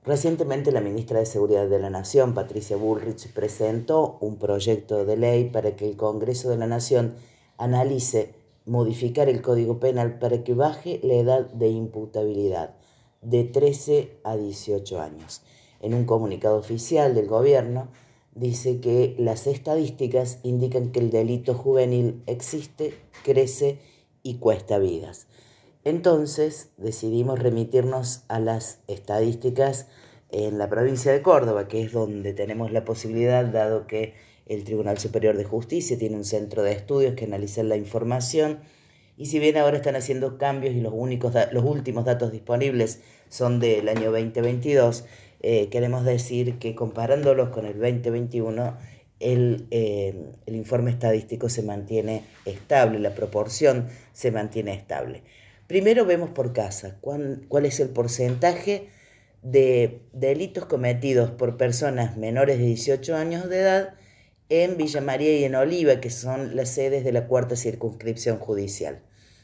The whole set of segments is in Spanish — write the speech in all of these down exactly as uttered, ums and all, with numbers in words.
Recientemente la ministra de Seguridad de la Nación, Patricia Bullrich, presentó un proyecto de ley para que el Congreso de la Nación analice modificar el Código Penal para que baje la edad de imputabilidad de trece a dieciocho años. En un comunicado oficial del gobierno dice que las estadísticas indican que el delito juvenil existe, crece y cuesta vidas. Entonces decidimos remitirnos a las estadísticas en la provincia de Córdoba, que es donde tenemos la posibilidad, dado que el Tribunal Superior de Justicia tiene un centro de estudios que analizan la información, y si bien ahora están haciendo cambios y los, únicos los últimos datos disponibles son del año veinte veintidós, eh, queremos decir que comparándolos con el veinte veintiuno, el, eh, el informe estadístico se mantiene estable, la proporción se mantiene estable. Primero vemos por casa cuál, cuál es el porcentaje de delitos cometidos por personas menores de dieciocho años de edad en Villa María y en Oliva, que son las sedes de la cuarta circunscripción judicial.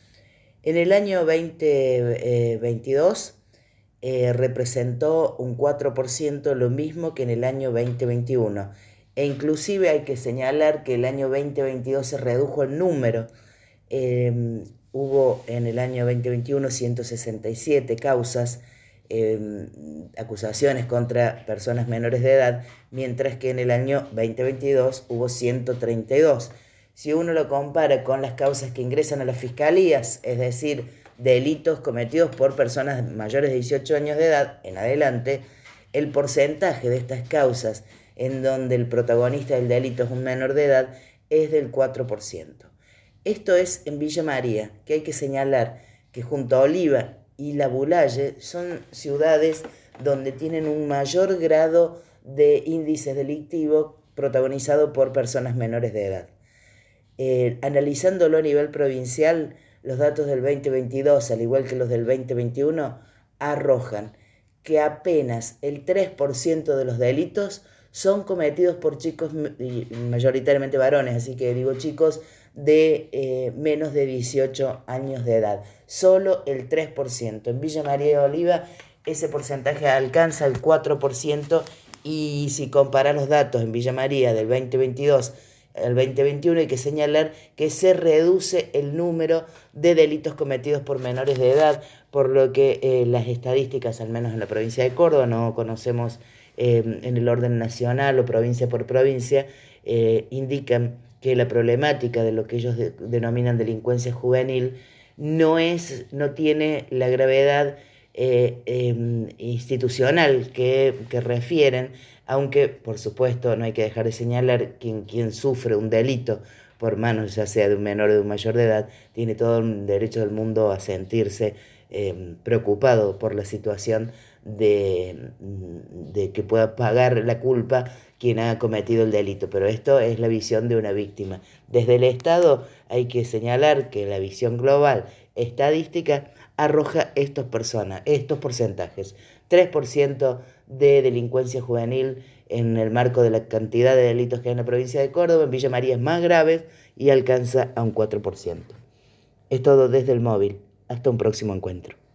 En el año veinte veintidós eh, representó un cuatro por ciento, lo mismo que en el año veinte veintiuno. E inclusive hay que señalar que el año veinte veintidós se redujo el número. Eh, hubo en el año veinte veintiuno ciento sesenta y siete causas, eh, acusaciones contra personas menores de edad, mientras que en el año veinte veintidós hubo ciento treinta y dos. Si uno lo compara con las causas que ingresan a las fiscalías, es decir, delitos cometidos por personas mayores de dieciocho años de edad en adelante, el porcentaje de estas causas en donde el protagonista del delito es un menor de edad es del cuatro por ciento. Esto es en Villa María, que hay que señalar que junto a Oliva y La Bulaye son ciudades donde tienen un mayor grado de índice delictivo protagonizado por personas menores de edad. Eh, analizándolo a nivel provincial, los datos del veinte veintidós, al igual que los del veinte veintiuno, arrojan que apenas el tres por ciento de los delitos son cometidos por chicos, mayoritariamente varones, así que digo chicos de eh, menos de dieciocho años de edad. Solo el tres por ciento. En Villa María de Oliva ese porcentaje alcanza el cuatro por ciento, y si compara los datos en Villa María del veinte veintidós al veinte veintiuno, hay que señalar que se reduce el número de delitos cometidos por menores de edad, por lo que eh, las estadísticas, al menos en la provincia de Córdoba, no conocemos eh, en el orden nacional o provincia por provincia, eh, indican que la problemática de lo que ellos de, denominan delincuencia juvenil no, es, no tiene la gravedad eh, eh, institucional que, que refieren, aunque por supuesto no hay que dejar de señalar que quien sufre un delito por manos ya sea de un menor o de un mayor de edad tiene todo el derecho del mundo a sentirse eh, preocupado por la situación de, de que pueda pagar la culpa quien ha cometido el delito, pero esto es la visión de una víctima. Desde el Estado hay que señalar que la visión global estadística arroja estos, personas, estos porcentajes. tres por ciento de delincuencia juvenil en el marco de la cantidad de delitos que hay en la provincia de Córdoba. En Villa María es más grave y alcanza a un cuatro por ciento. Es todo desde el móvil. Hasta un próximo encuentro.